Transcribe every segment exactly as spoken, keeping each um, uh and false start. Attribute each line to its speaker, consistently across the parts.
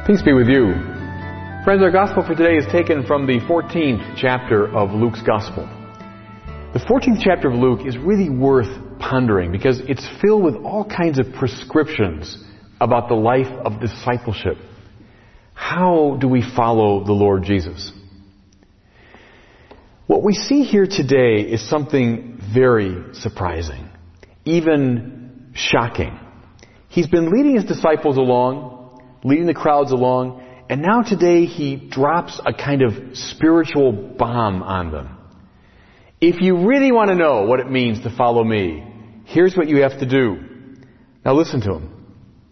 Speaker 1: Peace be with you. Friends, our gospel for today is taken from the fourteenth chapter of Luke's gospel. The fourteenth chapter of Luke is really worth pondering because it's filled with all kinds of prescriptions about the life of discipleship. How do we follow the Lord Jesus? What we see here today is something very surprising, even shocking. He's been leading his disciples along, leading the crowds along, and now today he drops a kind of spiritual bomb on them. If you really want to know what it means to follow me, here's what you have to do. Now listen to him.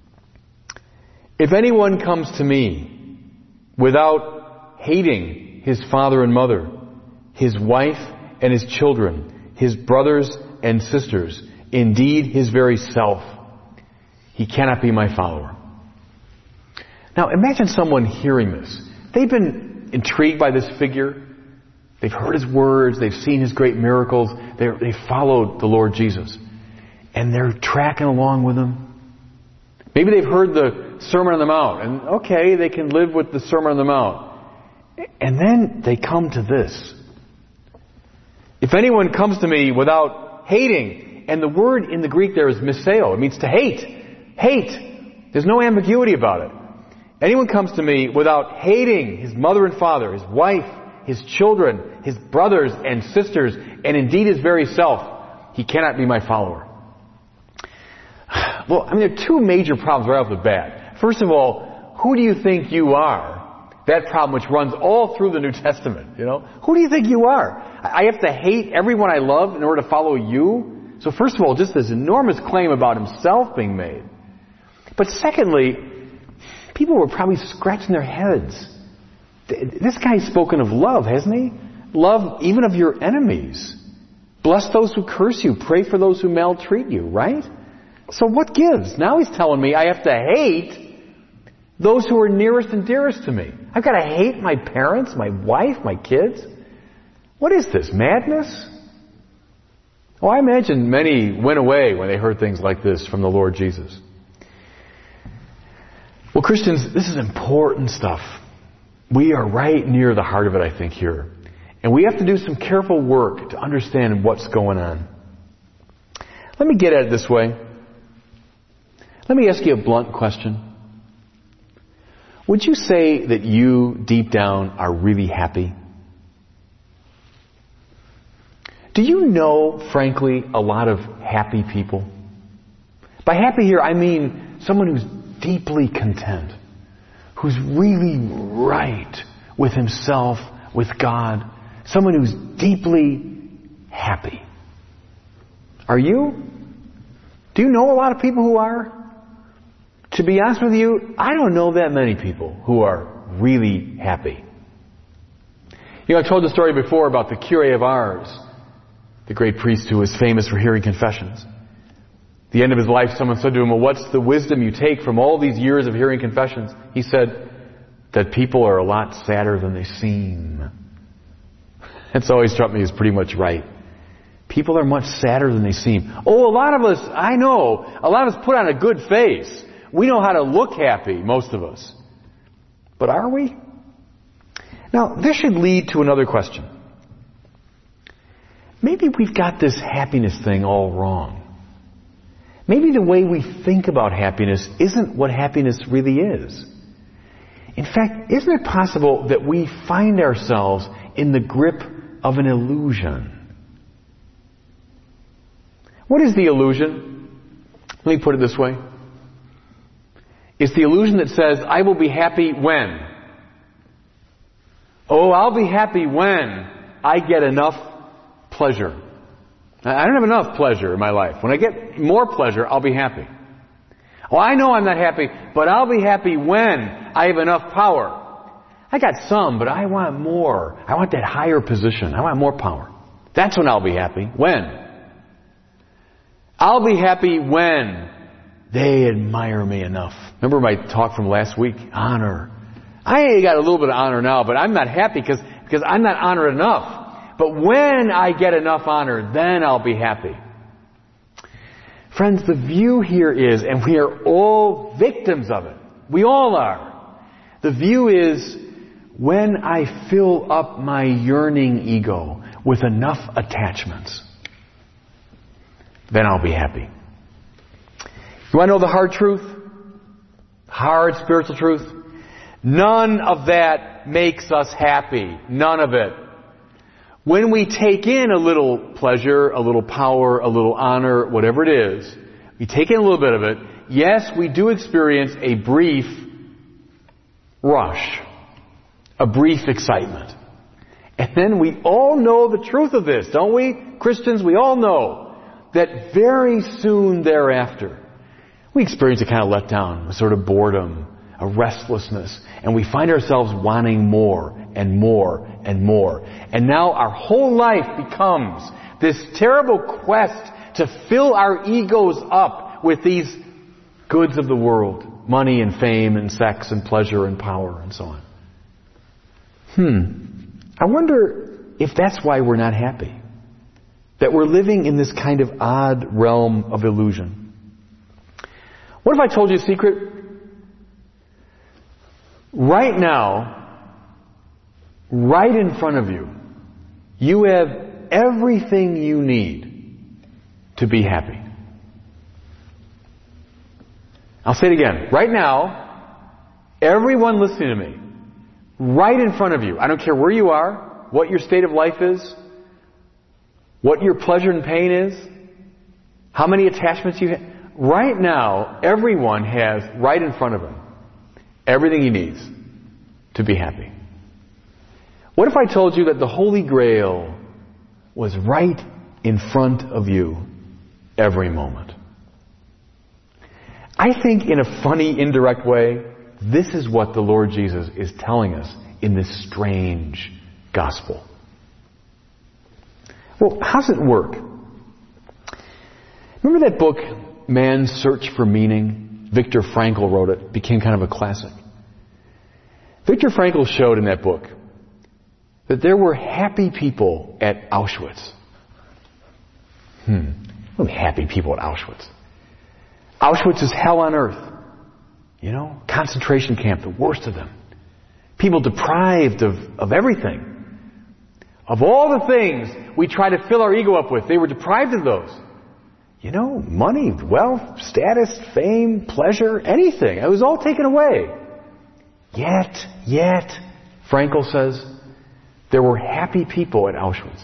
Speaker 1: If anyone comes to me without hating his father and mother, his wife and his children, his brothers and sisters, indeed his very self, he cannot be my follower. Now imagine someone hearing this. They've been intrigued by this figure. They've heard his words. They've seen his great miracles. They're, they followed the Lord Jesus. And they're tracking along with him. Maybe they've heard the Sermon on the Mount. And okay, they can live with the Sermon on the Mount. And then they come to this. If anyone comes to me without hating, and the word in the Greek there is miseo. It means to hate. Hate. There's no ambiguity about it. Anyone comes to me without hating his mother and father, his wife, his children, his brothers and sisters, and indeed his very self, he cannot be my follower. Well, I mean, there are two major problems right off the bat. First of all, who do you think you are? That problem which runs all through the New Testament, you know? Who do you think you are? I have to hate everyone I love in order to follow you? So first of all, just this enormous claim about himself being made. But secondly, people were probably scratching their heads. This guy's spoken of love, hasn't he? Love even of your enemies. Bless those who curse you. Pray for those who maltreat you, right? So what gives? Now he's telling me I have to hate those who are nearest and dearest to me. I've got to hate my parents, my wife, my kids. What is this, madness? Well, I imagine many went away when they heard things like this from the Lord Jesus. Well, Christians, this is important stuff. We are right near the heart of it, I think, here. And we have to do some careful work to understand what's going on. Let me get at it this way. Let me ask you a blunt question. Would you say that you, deep down, are really happy? Do you know, frankly, a lot of happy people? By happy here, I mean someone who's deeply content, who's really right with himself, with God, someone who's deeply happy. Are you? Do you know a lot of people who are? To be honest with you, I don't know that many people who are really happy. You know, I told the story before about the Curé of Ars, the great priest who was famous for hearing confessions. At the end of his life, someone said to him, well, what's the wisdom you take from all these years of hearing confessions? He said that people are a lot sadder than they seem. That's always struck me as pretty much right. People are much sadder than they seem. Oh, a lot of us, I know, a lot of us put on a good face. We know how to look happy, most of us. But are we? Now, this should lead to another question. Maybe we've got this happiness thing all wrong. Maybe the way we think about happiness isn't what happiness really is. In fact, isn't it possible that we find ourselves in the grip of an illusion? What is the illusion? Let me put it this way. It's the illusion that says, I will be happy when? Oh, I'll be happy when I get enough pleasure. I don't have enough pleasure in my life. When I get more pleasure, I'll be happy. Oh, I know I'm not happy, but I'll be happy when I have enough power. I got some, but I want more. I want that higher position. I want more power. That's when I'll be happy. When? I'll be happy when they admire me enough. Remember my talk from last week? Honor. I got a little bit of honor now, but I'm not happy because, because I'm not honored enough. But when I get enough honor, then I'll be happy. Friends, the view here is, and we are all victims of it. We all are. The view is, when I fill up my yearning ego with enough attachments, then I'll be happy. You want to know the hard truth? Hard spiritual truth? None of that makes us happy. None of it. When we take in a little pleasure, a little power, a little honor, whatever it is, we take in a little bit of it, yes, we do experience a brief rush, a brief excitement. And then we all know the truth of this, don't we? Christians, we all know that very soon thereafter, we experience a kind of letdown, a sort of boredom, a restlessness, and we find ourselves wanting more and more and more. And now our whole life becomes this terrible quest to fill our egos up with these goods of the world, money and fame and sex and pleasure and power and so on. Hmm. I wonder if that's why we're not happy. That we're living in this kind of odd realm of illusion. What if I told you a secret? Right now, right in front of you, you have everything you need to be happy. I'll say it again. Right now, everyone listening to me, right in front of you, I don't care where you are, what your state of life is, what your pleasure and pain is, how many attachments you have. Right now, everyone has right in front of him everything he needs to be happy. What if I told you that the Holy Grail was right in front of you every moment? I think in a funny, indirect way, this is what the Lord Jesus is telling us in this strange gospel. Well, how does it work? Remember that book, Man's Search for Meaning? Viktor Frankl wrote it. It became kind of a classic. Viktor Frankl showed in that book that there were happy people at Auschwitz. Hmm. What are happy people at Auschwitz? Auschwitz is hell on earth. You know, concentration camp, the worst of them. People deprived of, of everything. Of all the things we try to fill our ego up with, they were deprived of those. You know, money, wealth, status, fame, pleasure, anything. It was all taken away. Yet, yet, Frankl says, there were happy people at Auschwitz.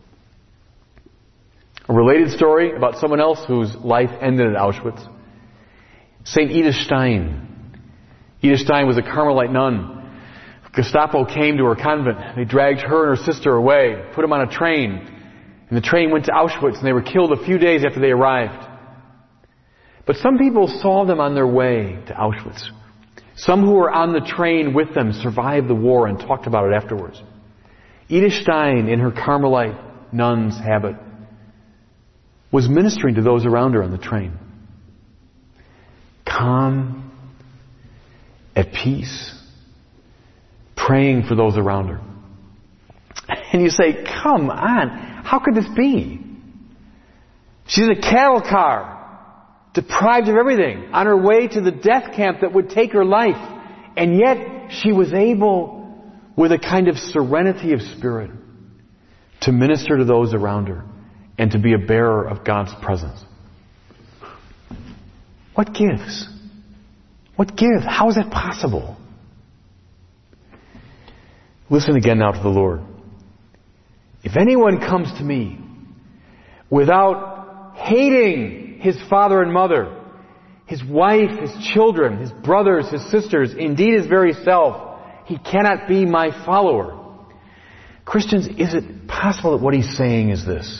Speaker 1: A related story about someone else whose life ended at Auschwitz. Saint Edith Stein. Edith Stein was a Carmelite nun. Gestapo came to her convent. They dragged her and her sister away, put them on a train. And the train went to Auschwitz and they were killed a few days after they arrived. But some people saw them on their way to Auschwitz. Some who were on the train with them survived the war and talked about it afterwards. Edith Stein, in her Carmelite nun's habit, was ministering to those around her on the train. Calm, at peace, praying for those around her. And you say, come on, how could this be? She's in a cattle car, deprived of everything, on her way to the death camp that would take her life. And yet she was able, with a kind of serenity of spirit, to minister to those around her and to be a bearer of God's presence. What gives? What gives? How is that possible? Listen again now to the Lord. If anyone comes to me without hating his father and mother, his wife, his children, his brothers, his sisters, indeed his very self, he cannot be my follower. Christians, is it possible that what he's saying is this?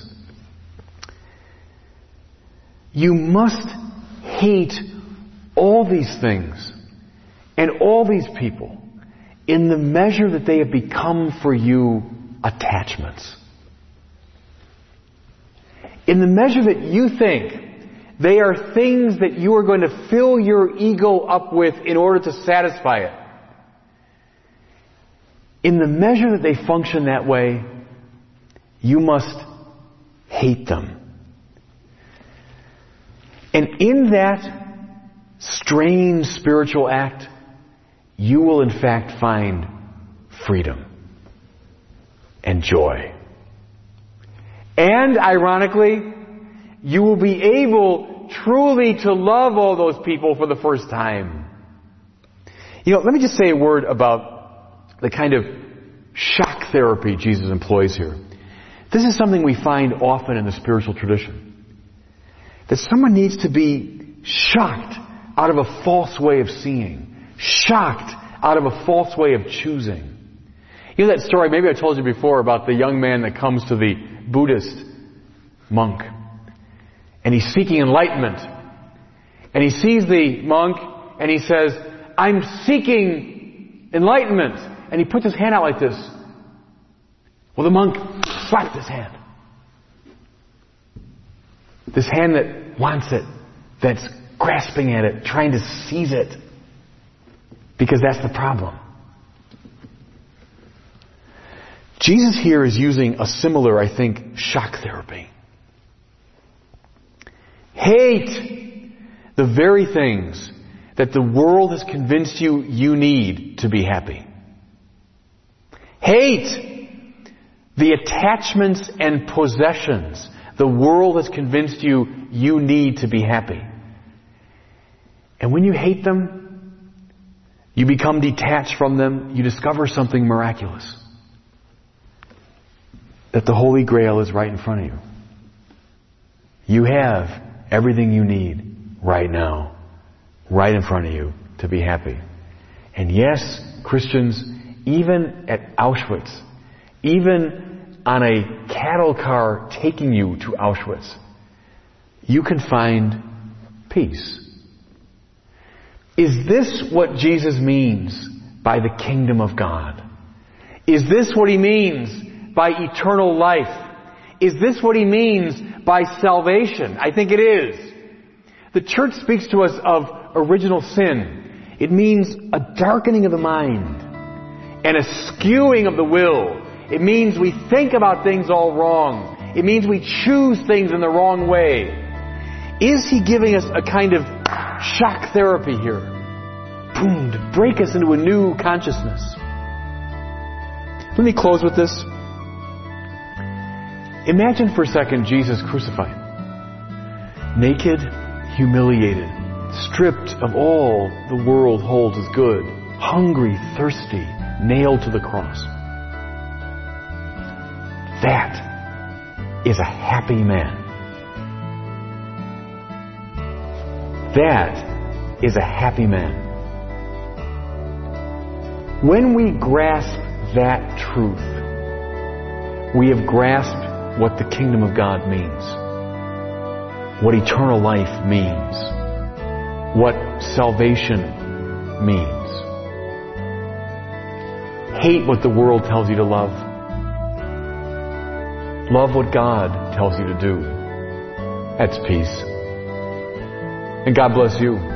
Speaker 1: You must hate all these things and all these people in the measure that they have become for you attachments. In the measure that you think they are things that you are going to fill your ego up with in order to satisfy it. In the measure that they function that way, you must hate them. And in that strange spiritual act, you will in fact find freedom and joy. And ironically, you will be able truly to love all those people for the first time. You know, let me just say a word about the kind of shock therapy Jesus employs here. This is something we find often in the spiritual tradition. That someone needs to be shocked out of a false way of seeing. Shocked out of a false way of choosing. You know that story, maybe I told you before, about the young man that comes to the Buddhist monk. And he's seeking enlightenment. And he sees the monk and he says, I'm seeking enlightenment. And he puts his hand out like this. Well, the monk slapped his hand. This hand that wants it, that's grasping at it, trying to seize it. Because that's the problem. Jesus here is using a similar, I think, shock therapy. Hate the very things that the world has convinced you you need to be happy. Hate the attachments and possessions the world has convinced you you need to be happy. And when you hate them, you become detached from them, you discover something miraculous. That the Holy Grail is right in front of you. You have everything you need right now, right in front of you to be happy. And yes, Christians, even at Auschwitz, even on a cattle car taking you to Auschwitz, you can find peace. Is this what Jesus means by the kingdom of God? Is this what He means by eternal life? Is this what He means by salvation? I think it is. The church speaks to us of original sin. It means a darkening of the mind and a skewing of the will. It means we think about things all wrong. It means we choose things in the wrong way. Is He giving us a kind of shock therapy here? Boom, to break us into a new consciousness. Let me close with this. Imagine for a second Jesus crucified. Naked, humiliated, stripped of all the world holds as good, hungry, thirsty, nailed to the cross. That is a happy man. That is a happy man. When we grasp that truth, we have grasped what the kingdom of God means, what eternal life means, what salvation means. Hate what the world tells you to love. Love what God tells you to do. That's peace. And God bless you.